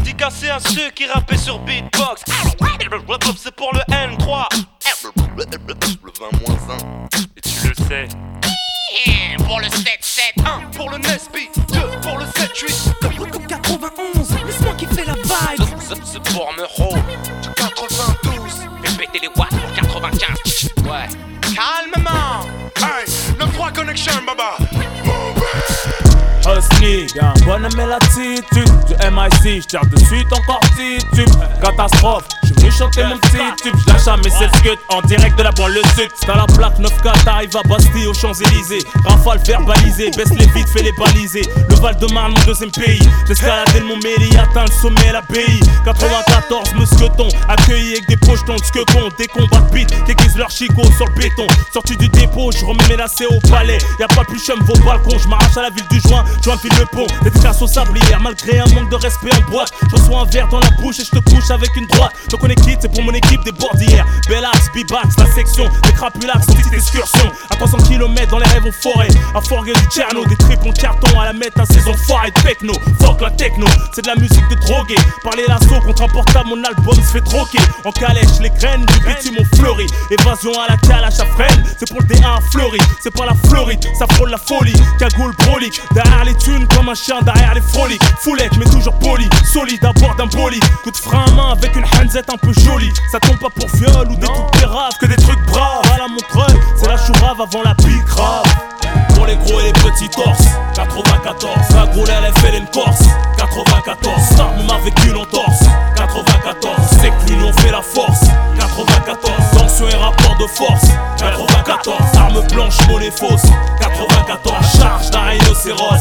dédicacé à ceux qui rappaient sur beatbox. C'est pour le N3. Le 20-1. Et tu le sais. Pour le 7-7. 1 pour le Nesby, 2 pour le 7-8. 91, laisse-moi kiffer la vibe. C'est pour Meuro. 92. Répétez les watts pour 95. Ouais. Calmement. Hey, 9-3 connection, baba. Husky, y'a un bonhomme et l'attitude du MIC, j'tire de suite encore titube. Catastrophe, j'suis venu chanter mon petit tube. J'lâche jamais cette scud en direct de la banlieue sud. T'as la plaque 9K, t'arrives à Bastille aux Champs-Élysées. Rafale verbalisé, baisse les vides, fais les baliser. Le Val-de-Marne, mon deuxième pays. J'escaladais le Montmélie, atteint le sommet, l'abbaye. 94, mousqueton, accueilli avec des pochetons de skekon. Des combats de beat, déguisent leur chicot sur le béton. Sorti du dépôt, j'remets menacé au palais. Y'a pas plus chum vos balcons, j'm'arrache à la ville du joint. J'enfile le pont, dédicace au sablière. Malgré un manque de respect en boîte, je reçois un verre dans la bouche et je te couche avec une droite. Donc on est quitte, c'est pour mon équipe des bordières. Bellax, B-Bax, la section des crapulax en petite excursion. À 300 km dans les rêves en forêt. À forger du Tcherno, des tripes en carton à la mettre un saison foirée de techno. Fuck la techno, c'est de la musique de drogué. Parler l'assaut contre un portable, mon album se fait troquer. En calèche, les graines du bitume ont fleuri. Évasion à la calache à freine, c'est pour le D1 à Fleury. C'est pas la Floride, ça frôle la folie. Cagoule brolique, derrière les thunes comme un chien derrière les froliques. Foulette mais toujours poli, solide à bord d'un bolide. Coup de frein à main avec une hanzette un peu jolie. Ça tombe pas pour viol ou des trucs graves, que des trucs braves. À la Montreuil, c'est la chourave avant la pique grave. Pour les gros et les petits torses, 94. La groule elle fait une corse, 94. Start même avec une entorse, 94. C'est que l'union fait la force, 94. Tension et rapport de force, 94. Arme blanche, monnaie fausse, 94. Charge d'un rhinocéros,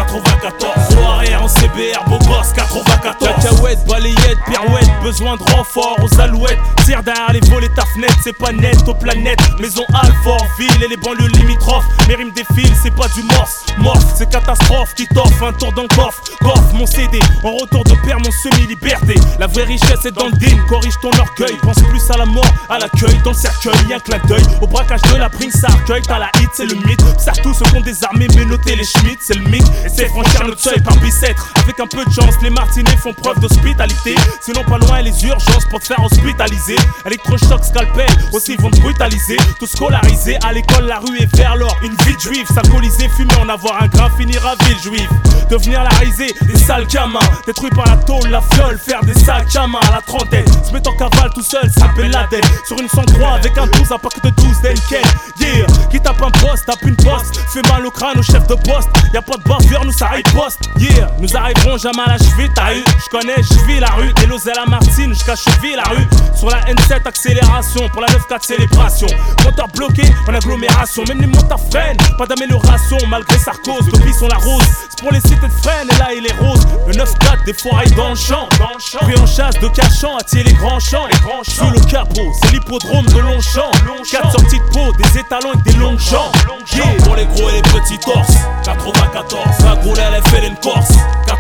94. Gros arrière en CBR, beau gosse, 94. Cacahuète, balayette, pirouette, besoin de renfort aux alouettes. Tire derrière les volets, ta fenêtre, c'est pas net aux planètes. Maison Alfort, ville et les banlieues limitrophes. Mes rimes défilent, c'est pas du morse. Morph, c'est catastrophe qui t'offre un tour dans le coffre. Coffre mon CD, en retour de père, mon semi-liberté. La vraie richesse est dans le din, corrige ton orgueil. Pense plus à la mort, à l'accueil, dans le cercueil, y'a un clin d'œil. Au braquage de la prince, ça accueille, t'as la hit, c'est le mythe. Serre tous ceux qui ont des armées, mais notez les schmitts, c'est le mythe. Et c'est franchir notre seuil par bicêtre. Avec un peu de chance, les martinets font preuve d'hospitalité. Sinon pas loin les urgences pour te faire hospitaliser. Électrochoc, scalpel, aussi vont te brutaliser. Tout scolarisé, à l'école la rue est vers l'or. Une vie de juive, s'alcooliser, fumer, en avoir un grain, finir à ville juive. Devenir la risée, des sales gamins. Détruits par la tôle, la fiole, faire des sacs à main à la trentaine. Se mettre en cavale tout seul, s'appelle la dette. Sur une 103 avec un 12, un paquet de 12 d'Enken. Yeah, qui tape un poste, tape une poste. Fait mal au crâne au chef de poste. Y'a pas de bavure, nous ça riposte. Yeah, nous arriverons jamais à la cheville, t'as eu. J'connais, j'vis la rue. Et l'osé la Martine, jusqu'à cheville la rue. Sur la N7, accélération. Pour la 9-4, célébration. Moteur bloqué, en agglomération. Même les motards freinent, pas d'amélioration. Malgré Sarkozy, depuis sont la rose. C'est pour les cités de Fresnes, et là il est rose. Le 9-4, des foirailles dans le champ. Pris en chasse de cachant, attirer les grands champs. Sous le capot, c'est l'hippodrome de Longchamp. 4 sorties de peau, des étalons avec des longs champs. Yeah. Pour les gros et les petits torses, 94. La groule elle fait une corse,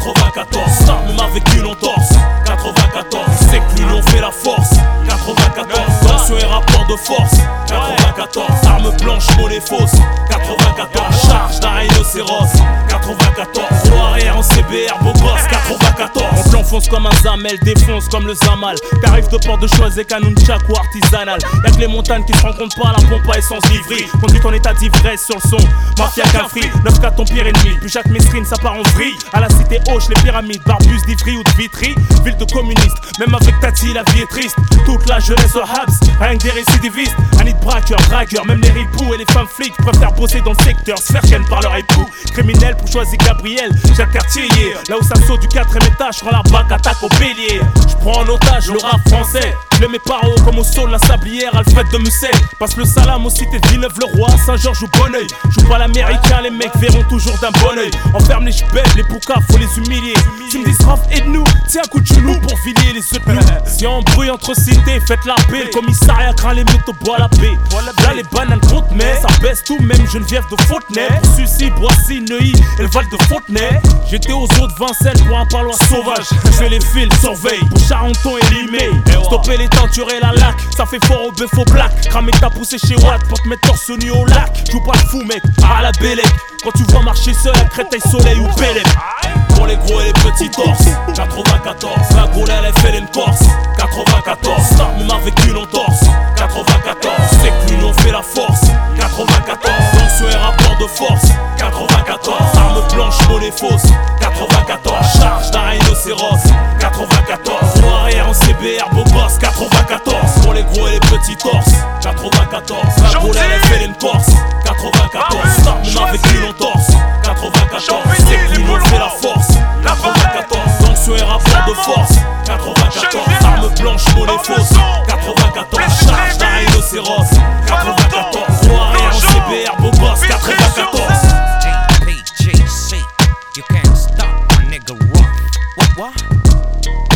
94. Start même avec une entorse, 94. C'est que l'union fait la force, 94. Tension et rapport de force, 94. Arme blanche, monnaie fausse, 94. Charge d'un rhinocéros, 94. Gros arrière en CBR, beau gosse, 94. On t'enfonce comme un zamel, défonce comme le zamal. Tarif de port de choix et canon tchak ou artisanal. Y'a que les montagnes qui se rencontrent pas à la pompe à essence d'ivry. Conduite en état d'ivresse sur le son, mafia qu'un free. 9-4 ton pire ennemi, puis chaque mesrine ça part en vrille. À la cité Hoche, les pyramides, Barbus d'Ivry ou de Vitry. Ville de communistes, même avec Tati la vie est triste. Toute la jeunesse au Habs, rien que des récidivistes. Un nid de braqueur, dragueur, même les ripoux et les femmes flics préfèrent bosser dans le secteur, se faire ken par leur époux. Criminel pour choisir Gabriel, Jacques Cartier, yeah. Là où ça saute du 4ème étage, je rends la bac, attaque au bélier. Je prends en otage le rap français. Je mets par haut comme au sol la sablière, Alfred de Musset. Passe le salam aux cités de Villeneuve-le-Roi, Saint-Georges ou Bonneuil. Joue pas l'américain, les mecs verront toujours d'un bon oeil. Enferme les ch'belles, les poucas, faut les humilier. Tu me dis Raph, aide-nous, tiens un coup de genou pour filer les œufs de nous. Si on brouille entre cités, faites la paix. Le commissariat craint les métaux, bois la paix. Là les bananes comptent, mais ça baisse tout, même Geneviève de Fontenay. Pour Sucy, Boissy, Neuilly et le Val de Fontenay. J'étais aux eaux de Vincennes pour un parloir sauvage. Je fais les fils, surveille pour Charenton et Limay. Stopper les teinturer la lac, ça fait fort au bœuf au black. Cramer ta poussée chez Watt pour te mettre torse nu au lac. Joue pas le fou mec, à la Bélec. Quand tu vois marcher seul à Créteil, Soleil ou Bélec. Pour les gros et les petits torses 94, la gaule elle fait une Corse 94, start même avec une entorse 94, c'est que l'union fait la force 94, tension et rapport de force 94, arme blanche, monnaie fausse 94, charge d'un rhinocéros 94, roue arrière en CBR, beau gosse 94, pour les gros et les petits torses 94, la gaule elle fait une Corse 94, start même avec une entorse 94, c'est que l'union fait la force 94, tension et rapport de force 94, arme blanche, monnaie fausse 94, charge d'un rhinocéros 94, roue arrière en CBR, beau gosse 94. JPGC, you can't stop a nigga rough. What?